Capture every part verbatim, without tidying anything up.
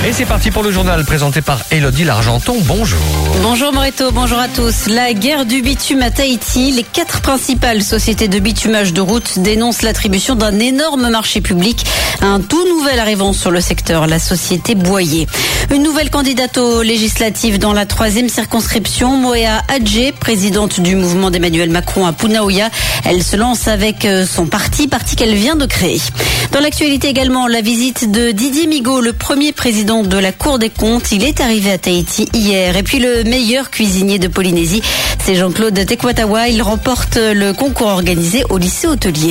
Et c'est parti pour le journal présenté par Élodie Largenton. Bonjour. Bonjour Moreto, bonjour à tous. La guerre du bitume à Tahiti. Les quatre principales sociétés de bitumage de route dénoncent l'attribution d'un énorme marché public à un tout nouvel arrivant sur le secteur, la société Boyer. Une nouvelle candidate aux législatives dans la troisième circonscription, Moea Hadjé, présidente du mouvement d'Emmanuel Macron à Punaouia. Elle se lance avec son parti, parti qu'elle vient de créer. Dans l'actualité également, la visite de Didier Migaud, le premier président de la Cour des comptes. Il est arrivé à Tahiti hier. Et puis le meilleur cuisinier de Polynésie, c'est Jean-Claude Tekwatawa. Il remporte le concours organisé au lycée hôtelier.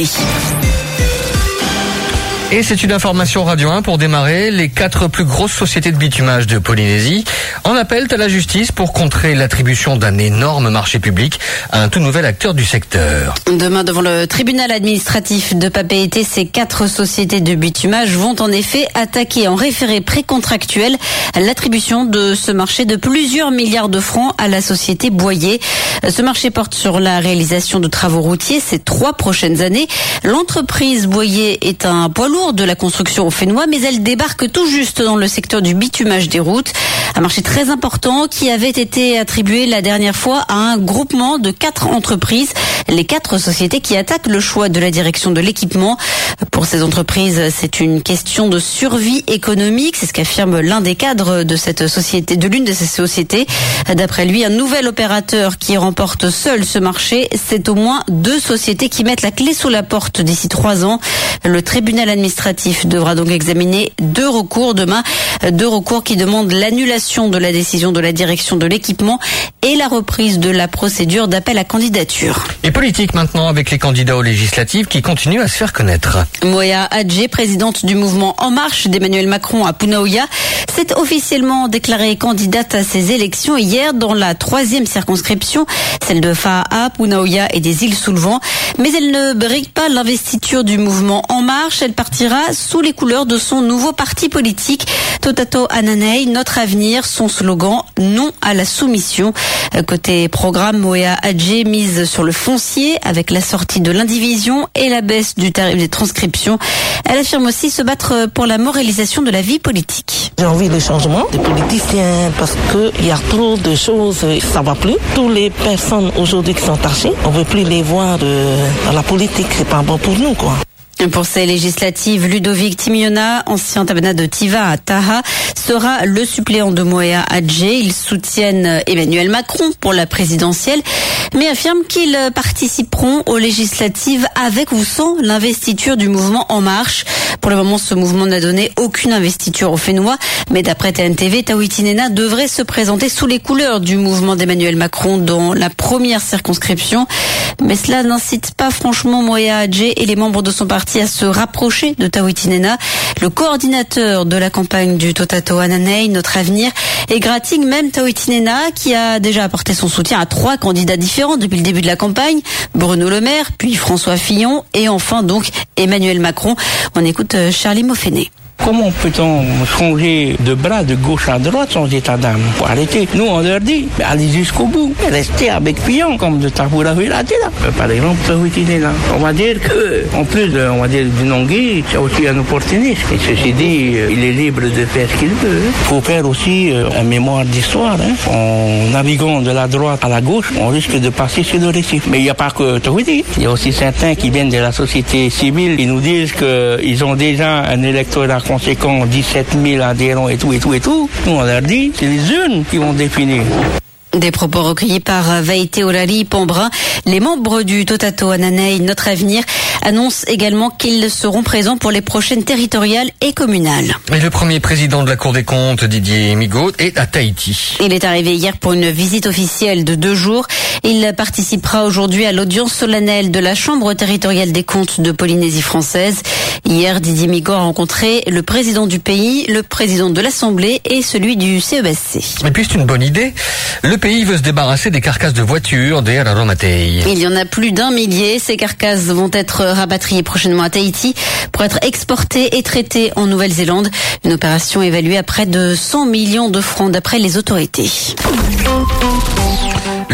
Et c'est une information Radio un pour démarrer. Les quatre plus grosses sociétés de bitumage de Polynésie en appellent à la justice pour contrer l'attribution d'un énorme marché public à un tout nouvel acteur du secteur. Demain, devant le tribunal administratif de Papeete, ces quatre sociétés de bitumage vont en effet attaquer en référé précontractuel l'attribution de ce marché de plusieurs milliards de francs à la société Boyer. Ce marché porte sur la réalisation de travaux routiers ces trois prochaines années. L'entreprise Boyer est un poids lourd de la construction au Fénois, mais elle débarque tout juste dans le secteur du bitumage des routes. Un marché très important qui avait été attribué la dernière fois à un groupement de quatre entreprises, les quatre sociétés qui attaquent le choix de la direction de l'équipement. Pour ces entreprises, c'est une question de survie économique, c'est ce qu'affirme l'un des cadres de cette société, de l'une de ces sociétés. D'après lui, un nouvel opérateur qui remporte seul ce marché, c'est au moins deux sociétés qui mettent la clé sous la porte d'ici trois ans. Le tribunal administratif devra donc examiner deux recours demain, deux recours qui demandent l'annulation de la décision de la direction de l'équipement et la reprise de la procédure d'appel à candidature. Et politique maintenant avec les candidats aux législatives qui continuent à se faire connaître. Moea Hadjé, présidente du mouvement En Marche d'Emmanuel Macron à Punaouia, s'est officiellement déclarée candidate à ces élections hier dans la troisième circonscription, celle de Faa'a, Punaouia et des îles sous le vent. Mais elle ne brigue pas l'investiture du mouvement En Marche. Elle partira sous les couleurs de son nouveau parti politique, Totato Ananei, notre avenir, son slogan non à la soumission. Côté programme, Moea Hadjé mise sur le foncier avec la sortie de l'indivision et la baisse du tarif des transcriptions. Elle affirme aussi se battre pour la moralisation de la vie politique. J'ai envie de changement des politiciens parce qu'il y a trop de choses, ça va plus. Toutes les personnes aujourd'hui qui sont tachées, on veut plus les voir de, dans la politique, c'est pas bon pour nous, quoi. Pour ces législatives, Ludovic Timiona, ancien tabana de Tiva à Taha, sera le suppléant de Moea Hadjé. Ils soutiennent Emmanuel Macron pour la présidentielle, mais affirment qu'ils participeront aux législatives avec ou sans l'investiture du mouvement En Marche. Pour le moment, ce mouvement n'a donné aucune investiture au Fénois, mais d'après T N T V, Tawitinena devrait se présenter sous les couleurs du mouvement d'Emmanuel Macron dans la première circonscription. Mais cela n'incite pas franchement Moea Hadjé et les membres de son parti à se rapprocher de Tawitinena. Le coordinateur de la campagne du Totato Ananei, notre avenir, égratigne même Tawitinena qui a déjà apporté son soutien à trois candidats différents depuis le début de la campagne. Bruno Le Maire, puis François Fillon et enfin donc Emmanuel Macron. On écoute Charlie Moffenet. Comment peut-on changer de bras de gauche à droite sans état d'âme? Faut arrêter. Nous, on leur dit, mais allez jusqu'au bout. Restez avec Fillon, comme de Taboura Vilati, là. Par exemple, là. On va dire que, en plus, de, on va dire, du Nongui, c'est aussi un opportuniste. Et ceci dit, il est libre de faire ce qu'il veut. Il faut faire aussi euh, un mémoire d'histoire. Hein. En naviguant de la droite à la gauche, on risque de passer sur le récif. Mais il n'y a pas que Tahiti. Il y a aussi certains qui viennent de la société civile. Ils nous disent qu'ils ont déjà un électorat conséquent, dix-sept mille adhérents et tout, et tout, et tout. Nous, on leur dit, c'est les urnes qui vont définir. Des propos recueillis par Vaïté Olari Pambrin. Les membres du Totato Ananei, notre avenir, annoncent également qu'ils seront présents pour les prochaines territoriales et communales. Et le premier président de la Cour des comptes, Didier Migaud, est à Tahiti. Il est arrivé hier pour une visite officielle de deux jours. Il participera aujourd'hui à l'audience solennelle de la Chambre territoriale des comptes de Polynésie française. Hier, Didier Migaud a rencontré le président du pays, le président de l'Assemblée et celui du C E B S C. Et puis c'est une bonne idée. Le pays veut se débarrasser des carcasses de voitures des Aramatei. Il y en a plus d'un millier. Ces carcasses vont être rapatriées prochainement à Tahiti pour être exportées et traitées en Nouvelle-Zélande. Une opération évaluée à près de cent millions de francs d'après les autorités.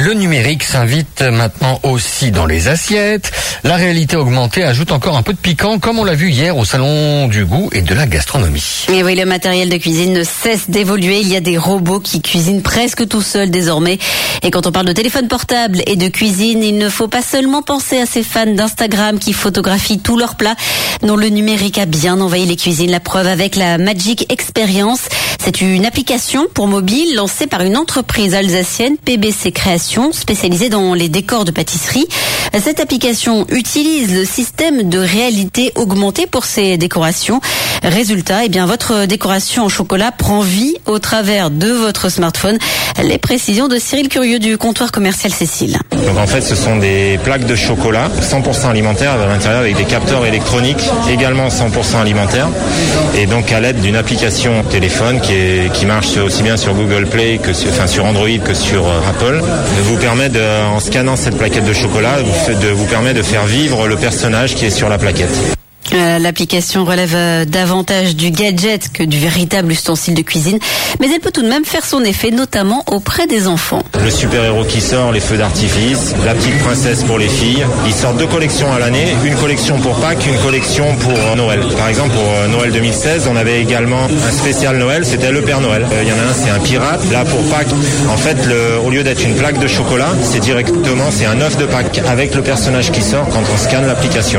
Le numérique s'invite maintenant aussi dans les assiettes. La réalité augmentée ajoute encore un peu de piquant, comme on l'a vu hier au Salon du goût et de la gastronomie. Et oui, le matériel de cuisine ne cesse d'évoluer. Il y a des robots qui cuisinent presque tout seuls désormais. Et quand on parle de téléphone portable et de cuisine, il ne faut pas seulement penser à ces fans d'Instagram qui photographient tous leurs plats. Non, le numérique a bien envahi les cuisines. La preuve avec la Magic Experience. C'est une application pour mobile lancée par une entreprise alsacienne, P B C Création, spécialisée dans les décors de pâtisserie. Cette application utilise le système de réalité augmentée pour ses décorations. Résultat, eh bien, votre décoration en chocolat prend vie au travers de votre smartphone. Les précisions de Cyril Curieux du comptoir commercial Cécile. Donc en fait, ce sont des plaques de chocolat cent pour cent alimentaires à l'intérieur avec des capteurs électroniques également cent pour cent alimentaires. Et donc à l'aide d'une application téléphone qui, est, qui marche aussi bien sur Google Play que sur, enfin, sur Android que sur Apple, vous permet de, en scannant cette plaquette de chocolat, de vous permet de faire vivre le personnage qui est sur la plaquette. Euh, l'application relève euh, davantage du gadget que du véritable ustensile de cuisine, mais elle peut tout de même faire son effet, notamment auprès des enfants. Le super-héros qui sort, les feux d'artifice, la petite princesse pour les filles. Ils sortent deux collections à l'année, une collection pour Pâques, une collection pour euh, Noël. Par exemple, pour euh, Noël deux mille seize, on avait également un spécial Noël, c'était le Père Noël. Il euh, y en a un, c'est un pirate. Là, pour Pâques, en fait, le, au lieu d'être une plaque de chocolat, c'est directement, c'est un œuf de Pâques avec le personnage qui sort quand on scanne l'application.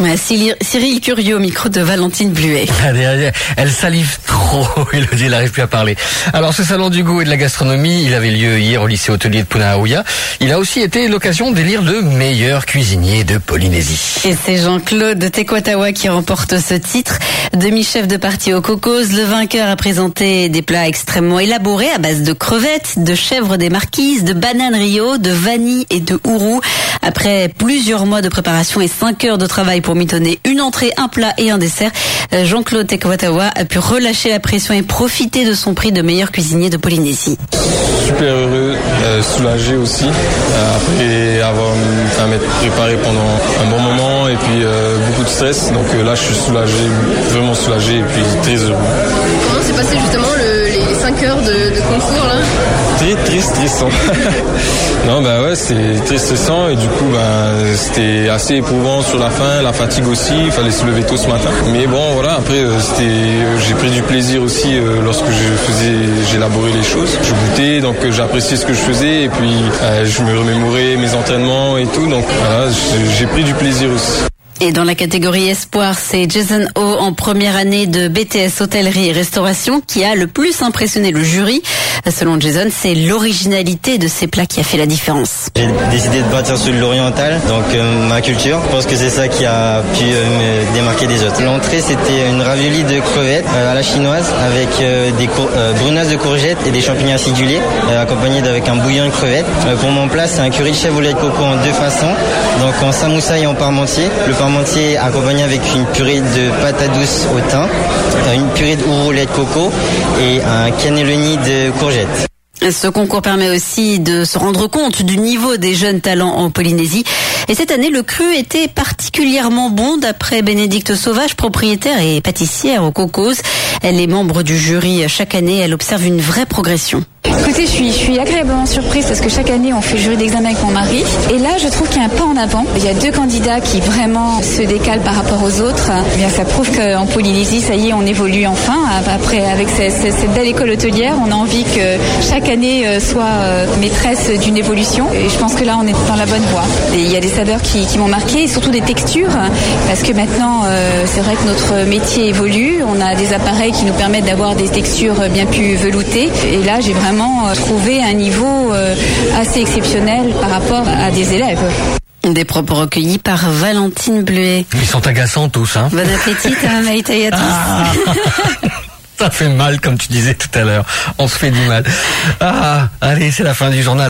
Cyril Curieux au micro de Valentine Bluet. Elle salive trop, Elodie, elle n'arrive plus à parler. Alors ce salon du goût et de la gastronomie, il avait lieu hier au lycée hôtelier de Punaauia. Il a aussi été l'occasion d'élire le meilleur cuisinier de Polynésie. Et c'est Jean-Claude Tequatawa qui remporte ce titre. Demi-chef de partie au cocos, le vainqueur a présenté des plats extrêmement élaborés à base de crevettes, de chèvre des marquises, de bananes Rio, de vanille et de ourou. Après plusieurs mois de préparation et cinq heures de travail pour mitonner une entrée, un plat et un dessert, Jean-Claude Tequatawa a pu relâcher la pression et profiter de son prix de meilleur cuisinier de Polynésie. Super heureux, euh, soulagé aussi, euh, après avoir enfin, m'être préparé pendant un bon moment et puis euh, beaucoup de stress. Donc euh, là, je suis soulagé, vraiment soulagé et puis très heureux. Comment s'est passé justement le, les cinq heures de, de concours là? Très très stressant. Non bah ouais, c'était très stressant et du coup bah, c'était assez éprouvant sur la fin, la fatigue aussi, il fallait se lever tôt ce matin. Mais bon voilà, après euh, c'était, euh, j'ai pris du plaisir aussi euh, lorsque je faisais, j'élaborais les choses. Je goûtais, donc euh, j'appréciais ce que je faisais et puis euh, je me remémorais mes entraînements et tout, donc voilà, j'ai pris du plaisir aussi. Et dans la catégorie espoir, c'est Jason O en première année de B T S hôtellerie et restauration qui a le plus impressionné le jury. Selon Jason, c'est l'originalité de ses plats qui a fait la différence. J'ai décidé de partir sur l'oriental, donc euh, ma culture. Je pense que c'est ça qui a pu euh, me démarquer des autres. L'entrée, c'était une ravioli de crevettes euh, à la chinoise avec euh, des cour- euh, brunasses de courgettes et des champignons acidulés, euh, accompagnés d'avec un bouillon de crevettes. Euh, pour mon plat, c'est un curry de chèvre au lait de coco en deux façons, donc en samoussa et en parmentier. Le parmentier accompagné avec une purée de patates douces au thym, une purée de ourou au lait de coco et un cannelloni de courgettes. Ce concours permet aussi de se rendre compte du niveau des jeunes talents en Polynésie. Et cette année, le cru était particulièrement bon d'après Bénédicte Sauvage, propriétaire et pâtissière au Cocos. Elle est membre du jury chaque année. Elle observe une vraie progression. Écoutez, je suis, je suis agréablement surprise parce que chaque année on fait le jury d'examen avec mon mari et là je trouve qu'il y a un pas en avant. Il y a deux candidats qui vraiment se décalent par rapport aux autres. Eh bien, ça prouve qu'en Polynésie, ça y est, on évolue enfin. Après, avec cette, cette belle école hôtelière, on a envie que chaque année soit maîtresse d'une évolution et je pense que là on est dans la bonne voie. Et il y a des saveurs qui, qui m'ont marqué et surtout des textures parce que maintenant euh, c'est vrai que notre métier évolue. On a des appareils qui nous permettent d'avoir des textures bien plus veloutées et là j'ai vraiment trouvé un niveau assez exceptionnel par rapport à des élèves. Des propos recueillis par Valentine Bluet. Ils sont agaçants tous, hein. Bon appétit, Maïtaï à tous. Ah, ça fait mal, comme tu disais tout à l'heure. On se fait du mal. Ah, allez, c'est la fin du journal.